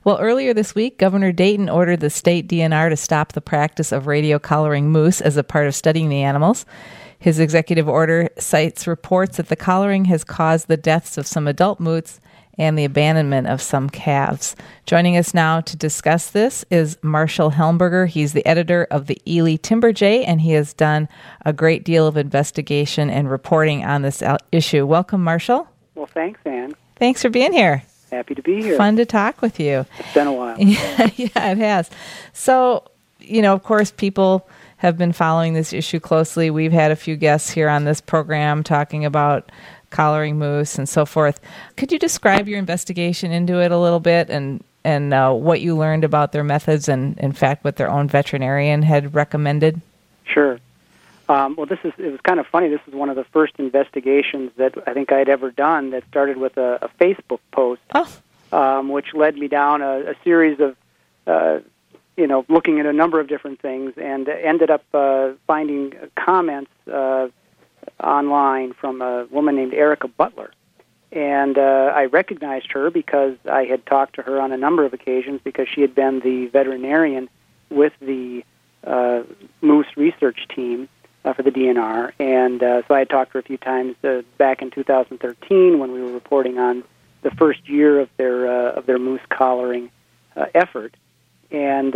Well, earlier this week, Governor Dayton ordered the state DNR to stop the practice of radio collaring moose as a part of studying the animals. His executive order cites reports that the collaring has caused the deaths of some adult moose and the abandonment of some calves. Joining us now to discuss this is Marshall Helmberger. He's the editor of the Ely Timberjay, and he has done a great deal of investigation and reporting on this issue. Welcome, Marshall. Well, thanks, Ann. Thanks for being here. Happy to be here. Fun to talk with you. It's been a while. Yeah, it has. So, of course, people have been following this issue closely. We've had a few guests here on this program talking about collaring moose and so forth. Could you describe your investigation into it a little bit and what you learned about their methods and, in fact, what their own veterinarian had recommended? Sure. Well, it was kind of funny. This is one of the first investigations that I think I'd ever done that started with a Facebook post, which led me down a series of, looking at a number of different things, and ended up finding comments online from a woman named Erica Butler. And I recognized her because I had talked to her on a number of occasions because she had been the veterinarian with the moose research team for the DNR, and so I had talked to her a few times back in 2013 when we were reporting on the first year of their moose collaring effort. And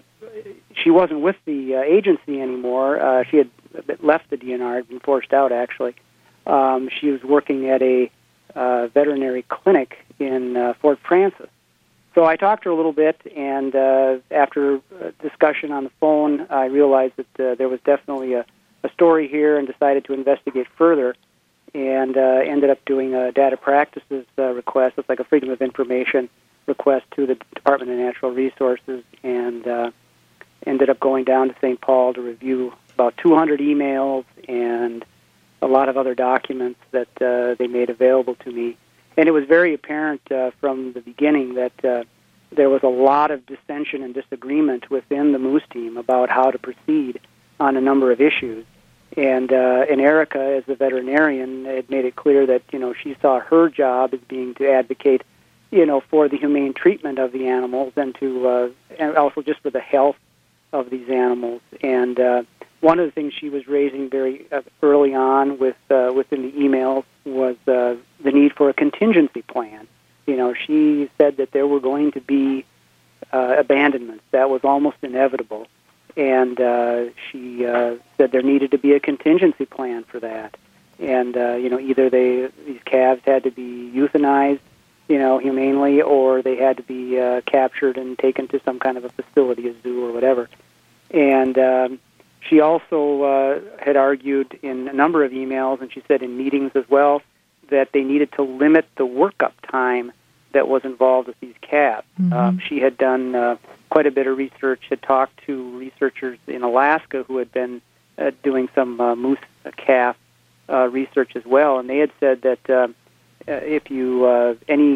she wasn't with the agency anymore. She had left the DNR, had been forced out, actually. She was working at a veterinary clinic in Fort Francis. So I talked to her a little bit, and after a discussion on the phone, I realized that there was definitely a story here and decided to investigate further, and ended up doing a data practices request. It's like a Freedom of Information request to the Department of Natural Resources, and ended up going down to St. Paul to review about 200 emails and a lot of other documents that they made available to me. And it was very apparent from the beginning that there was a lot of dissension and disagreement within the moose team about how to proceed on a number of issues. And Erica, as the veterinarian, had made it clear that, she saw her job as being to advocate, for the humane treatment of the animals and and also just for the health of these animals. And one of the things she was raising very early on within the emails was the need for a contingency plan. She said that there were going to be abandonments. That was almost inevitable. And she said there needed to be a contingency plan for that. And, either these calves had to be euthanized, humanely, or they had to be captured and taken to some kind of a facility, a zoo or whatever. And she also had argued in a number of emails, and she said in meetings as well, that they needed to limit the workup time that was involved with these calves. Mm-hmm. She had done quite a bit of research, had talked to researchers in Alaska who had been doing some moose calf research as well, and they had said that if you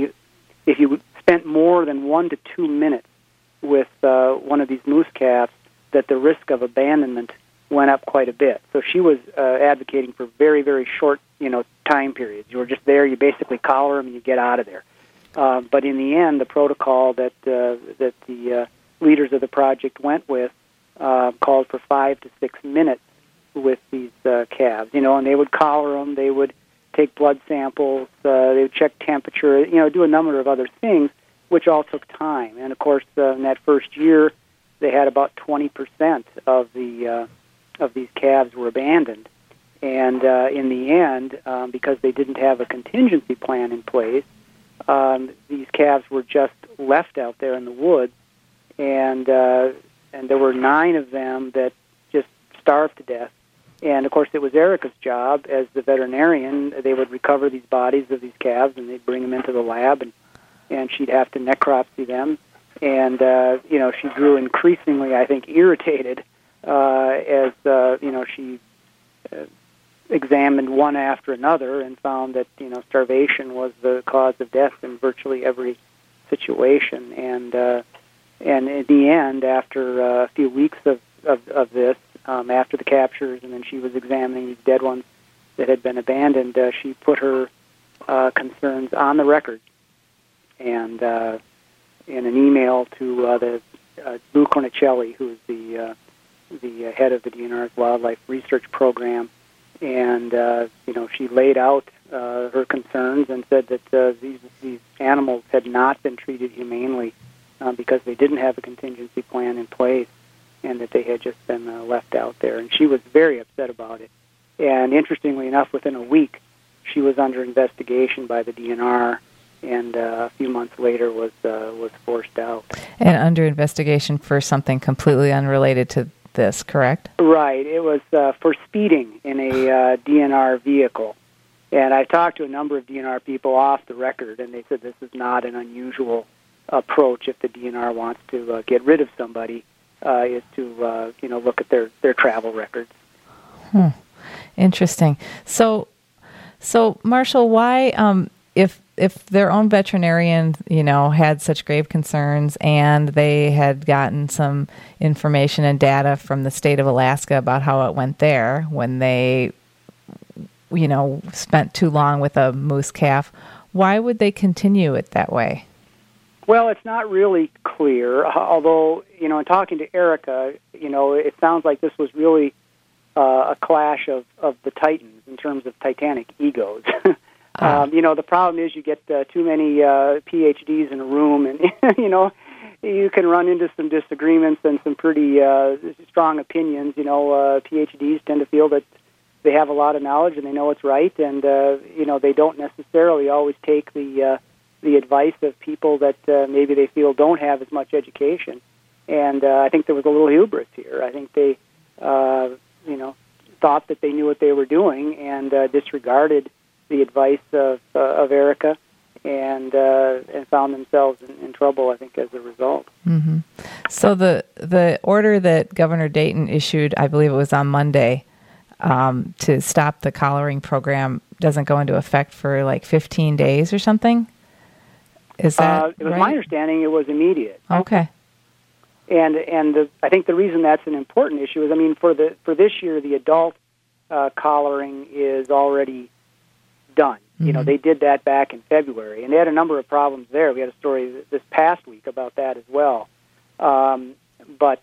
spent more than 1 to 2 minutes with one of these moose calves, that the risk of abandonment went up quite a bit. So she was advocating for very, very short, time periods. You were just there, you basically collar them, and you get out of there. But in the end, the protocol that the leaders of the project went with called for 5 to 6 minutes with these calves. And they would collar them, they would take blood samples, they would check temperature, do a number of other things, which all took time. And of course, in that first year, they had about 20% of these calves were abandoned. And in the end, because they didn't have a contingency plan in place, these calves were just left out there in the woods, and there were 9 of them that just starved to death. And of course, it was Erica's job as the veterinarian. They would recover these bodies of these calves, and they'd bring them into the lab, and she'd have to necropsy them. And she grew increasingly, I think, irritated as she examined one after another and found that starvation was the cause of death in virtually every situation. And in the end, after a few weeks of this, after the captures, and then she was examining these dead ones that had been abandoned, she put her concerns on the record, and in an email to the Lou Cornicelli, who's the head of the DNR's Wildlife Research Program, and she laid out her concerns and said that these animals had not been treated humanely because they didn't have a contingency plan in place, and that they had just been left out there. And she was very upset about it. And interestingly enough, within a week, she was under investigation by the DNR, and a few months later was forced out. And under investigation for something completely unrelated to this, correct? Right. It was for speeding in a DNR vehicle. And I talked to a number of DNR people off the record, and they said this is not an unusual approach if the DNR wants to get rid of somebody, is to look at their travel records. Interesting. So Marshall, why, if their own veterinarian, had such grave concerns and they had gotten some information and data from the state of Alaska about how it went there when they, spent too long with a moose calf, why would they continue it that way? Well, it's not really clear, although, in talking to Erica, it sounds like this was really a clash of the titans in terms of titanic egos. The problem is you get too many PhDs in a room, and you can run into some disagreements and some pretty strong opinions. PhDs tend to feel that they have a lot of knowledge and they know what's right, and they don't necessarily always take the advice of people that maybe they feel don't have as much education. And I think there was a little hubris here. I think they thought that they knew what they were doing and disregarded the advice of Erica, and found themselves in trouble, I think, as a result. Mm-hmm. So the order that Governor Dayton issued, I believe it was on Monday, to stop the collaring program doesn't go into effect for like 15 days or something? Is that it was right? My understanding it was immediate. Okay. And I think the reason that's an important issue is, for this year, the adult collaring is already done. Mm-hmm. They did that back in February, and they had a number of problems there. We had a story this past week about that as well. But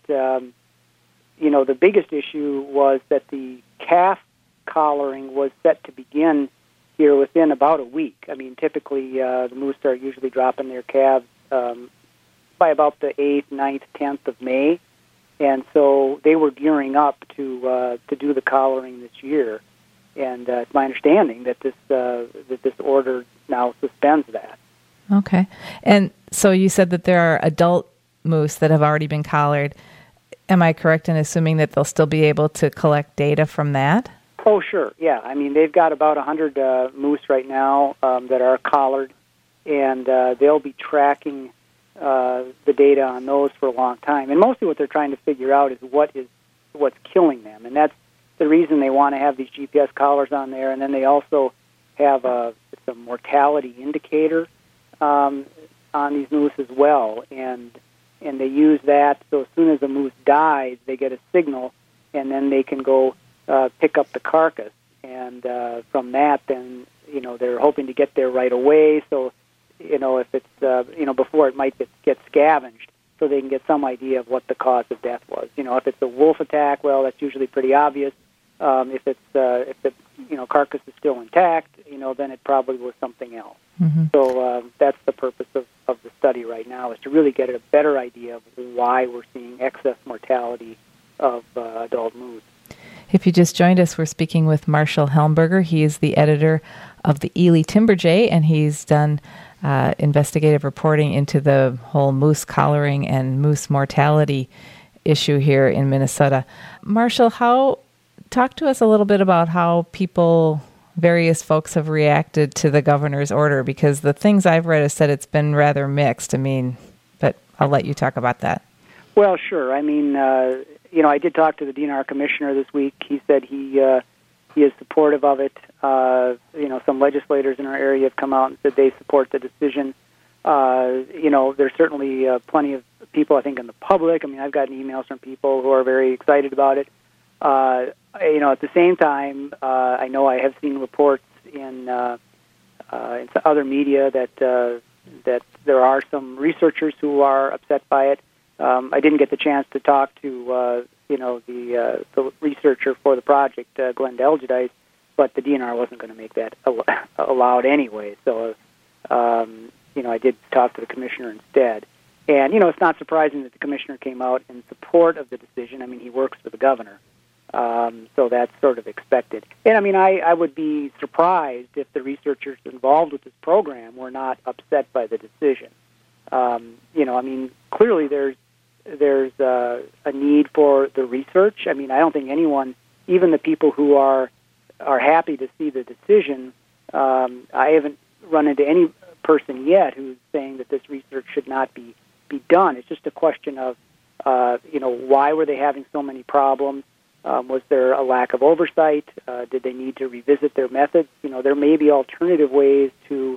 the biggest issue was that the calf collaring was set to begin here within about a week. Typically the moose are usually dropping their calves by about the 8th, 9th, 10th of May, and so they were gearing up to do the collaring this year. And it's my understanding that this order now suspends that. Okay. And so you said that there are adult moose that have already been collared. Am I correct in assuming that they'll still be able to collect data from that? Oh, sure. Yeah. They've got about 100 moose right now that are collared, and they'll be tracking the data on those for a long time. And mostly what they're trying to figure out is what's killing them. And that's the reason they want to have these GPS collars on there. And then they also have a mortality indicator on these moose as well. And they use that, so as soon as a moose dies, they get a signal, and then they can go pick up the carcass. And from that, then, they're hoping to get there right away. So, if it's, before it might get scavenged, so they can get some idea of what the cause of death was. If it's a wolf attack, well, that's usually pretty obvious. If the carcass is still intact, then it probably was something else. Mm-hmm. So that's the purpose of the study right now, is to really get a better idea of why we're seeing excess mortality of adult moose. If you just joined us, we're speaking with Marshall Helmberger. He is the editor of the Ely Timberjay, and he's done investigative reporting into the whole moose collaring and moose mortality issue here in Minnesota. Marshall, talk to us a little bit about how various folks have reacted to the governor's order, because the things I've read have said it's been rather mixed. But I'll let you talk about that. Well, sure. I did talk to the DNR commissioner this week. He said he is supportive of it. Some legislators in our area have come out and said they support the decision. There's certainly plenty of people, I think, in the public. I've gotten emails from people who are very excited about it. At the same time, I know I have seen reports in other media that there are some researchers who are upset by it. I didn't get the chance to talk to the researcher for the project, Glenn Delgedice, but the DNR wasn't going to make that allowed anyway. So, I did talk to the commissioner instead. And, it's not surprising that the commissioner came out in support of the decision. I mean, he works for the governor, so that's sort of expected. And, I would be surprised if the researchers involved with this program were not upset by the decision. Clearly there's a need for the research. I don't think anyone, even the people who are happy to see the decision, I haven't run into any person yet who's saying that this research should not be done. It's just a question of, why were they having so many problems? Was there a lack of oversight? Did they need to revisit their methods? There may be alternative ways to,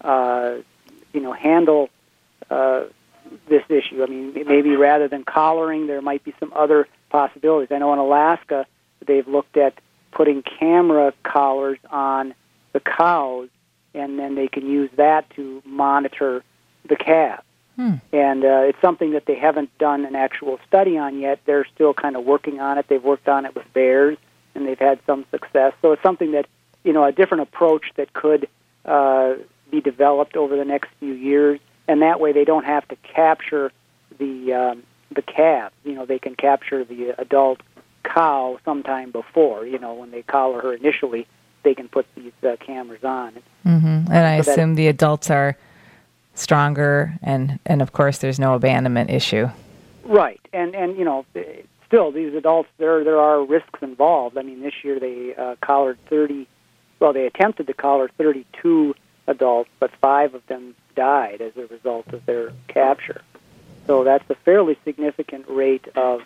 handle this issue. Maybe rather than collaring, there might be some other possibilities. I know in Alaska, they've looked at putting camera collars on the cows, and then they can use that to monitor the calves. And it's something that they haven't done an actual study on yet. They're still kind of working on it. They've worked on it with bears, and they've had some success. So it's something that, a different approach that could be developed over the next few years. And that way they don't have to capture the calves. They can capture the adult cow sometime before. When they collar her initially, they can put these cameras on. Mm-hmm. And I assume the adults are stronger, and of course there's no abandonment issue. Right, and still these adults, there are risks involved. This year they collared 30. Well, they attempted to collar 32 adults, but 5 of them died as a result of their capture. So that's a fairly significant rate of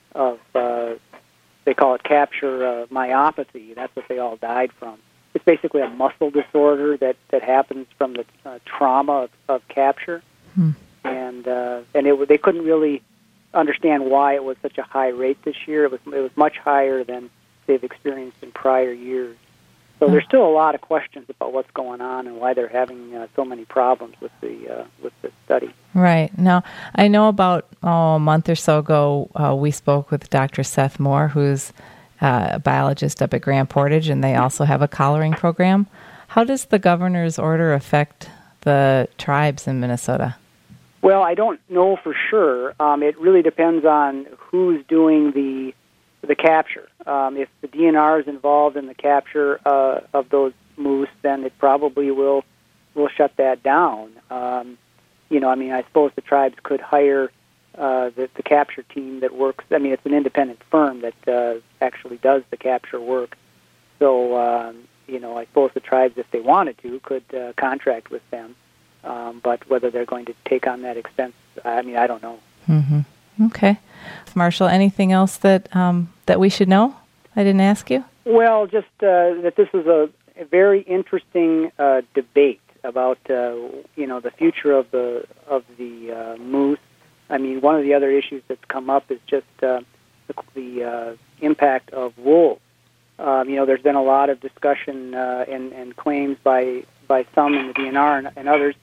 they call it capture myopathy. That's what they all died from. It's basically a muscle disorder that happens from the trauma of capture, and they couldn't really understand why it was such a high rate this year. It was much higher than they've experienced in prior years. So there's still a lot of questions about what's going on and why they're having so many problems with the study. Right. Now, I know about a month or so ago we spoke with Dr. Seth Moore, who's a biologist up at Grand Portage, and they also have a collaring program. How does the governor's order affect the tribes in Minnesota? Well, I don't know for sure. It really depends on who's doing the capture. If the DNR is involved in the capture of those moose, then it probably will shut that down. I suppose the tribes could hire the capture team that works. It's an independent firm that actually does the capture work. So, I suppose the tribes, if they wanted to, could contract with them. But whether they're going to take on that expense, I don't know. Mm-hmm. Okay. Marshall, anything else that we should know? I didn't ask you. Well, just that this is a very interesting debate about the future of the moose. One of the other issues that's come up is just the impact of wolves. There's been a lot of discussion and claims by some in the DNR and others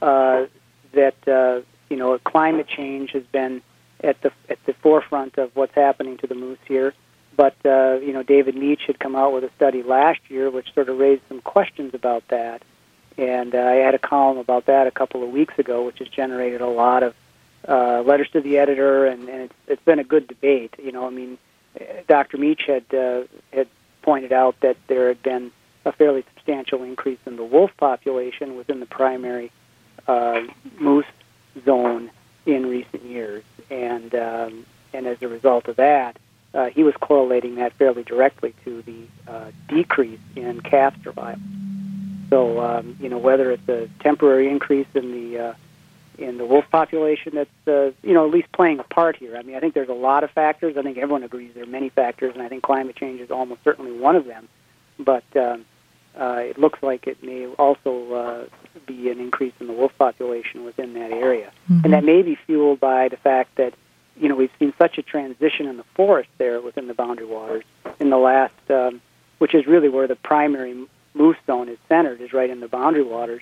that climate change has been at the forefront of what's happening to the moose here. But David Meach had come out with a study last year which sort of raised some questions about that. And I had a column about that a couple of weeks ago, which has generated a lot of letters to the editor, and it's been a good debate. Dr. Meach had pointed out that there had been a fairly substantial increase in the wolf population within the primary moose zone in recent years, and as a result of that, he was correlating that fairly directly to the decrease in calf survival. So, whether it's a temporary increase in the wolf population that's, at least playing a part here. I think there's a lot of factors. I think everyone agrees there are many factors, and I think climate change is almost certainly one of them. But it looks like it may also be an increase in the wolf population within that area. Mm-hmm. And that may be fueled by the fact that, we've seen such a transition in the forest there within the Boundary Waters in the last, which is really where the primary moose zone is centered, is right in the Boundary Waters.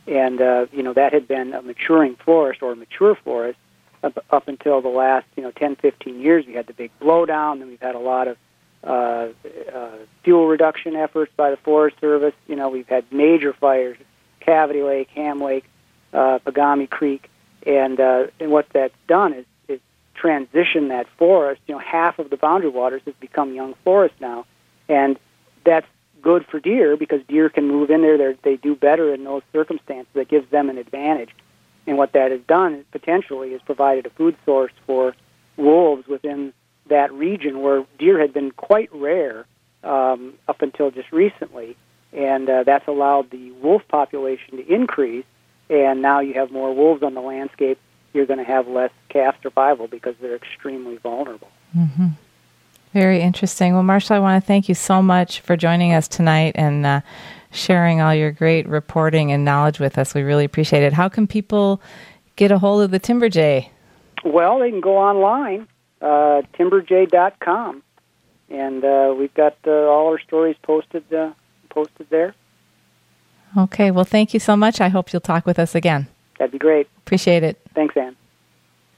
And, that had been a maturing forest or a mature forest up until the last, 10, 15 years. We had the big blowdown, and we've had a lot of fuel reduction efforts by the Forest Service. We've had major fires, Cavity Lake, Ham Lake, Pagami Creek, and what that's done is transition that forest. Half of the boundary waters has become young forest now, and that's good for deer because deer can move in there. They do better in those circumstances. That gives them an advantage. And what that has done potentially is provided a food source for wolves within that region where deer had been quite rare up until just recently. And that's allowed the wolf population to increase, and now you have more wolves on the landscape. You're going to have less calf survival because they're extremely vulnerable. Mm-hmm. Very interesting. Well, Marshall, I want to thank you so much for joining us tonight and sharing all your great reporting and knowledge with us. We really appreciate it. How can people get a hold of the Timberjay? Well, they can go online, timberjay.com, and we've got all our stories posted there. Okay. Well, thank you so much. I hope you'll talk with us again. That'd be great. Appreciate it. Thanks, Ann.